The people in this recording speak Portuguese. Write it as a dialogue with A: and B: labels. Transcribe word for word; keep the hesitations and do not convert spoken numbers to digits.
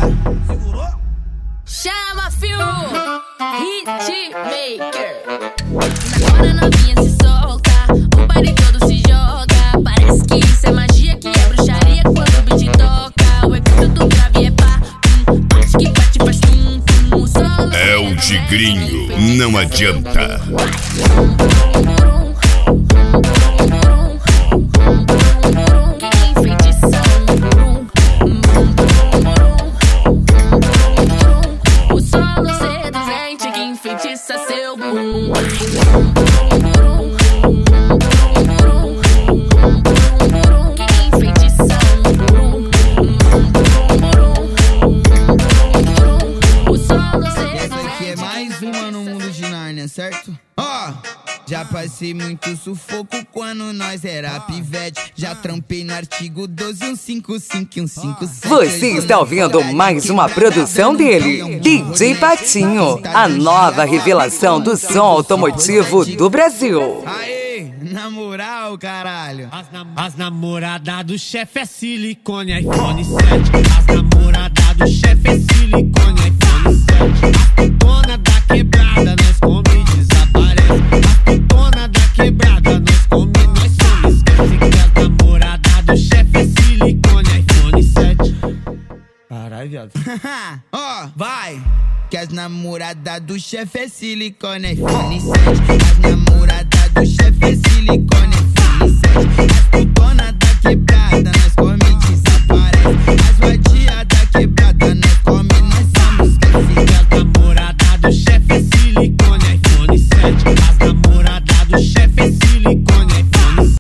A: Chama, fio, hitmaker. Agora novinha se solta, o baile todo se joga. Parece que isso é magia, que é bruxaria quando o beat toca. O efeito do grave é pá, pum, bate que bate faz tum, tum. O solo
B: é o tigrinho, não adianta.
A: Feitiça seu bumbum. Quem feitiça um bumbum. O solo seduzente.
C: Essa aqui é mais uma no mundo de Nárnia, certo? Ó, oh, já passei muito sufoco quando nós era pivete. Já trampei no artigo doze, um cinco cinco e um cinco sete.
D: Você está ouvindo mais uma produção dele, D J Patinho, a nova revelação do som automotivo do Brasil.
C: Aê, na moral, caralho.
E: As, nam as namoradas do chefe é silicone, iPhone sete. As namoradas do chefe é silicone, iPhone sete. As putona da quebrada, nós come e desaparece. As putona da quebrada, nós come e nós some. Esquece que as namoradas do chefe é silicone, iPhone sete. Caralho, viado.
C: Ó, oh, vai. Que as namoradas do chefe é silicone, iPhone sete. As namoradas do chefe é silicone, iPhone sete.